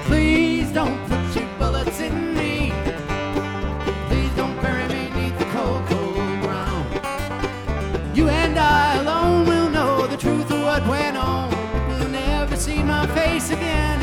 Please don't put your bullets in me. Please don't bury me beneath the cold, cold ground. You and I alone will know the truth of what went on. You'll never see my face again.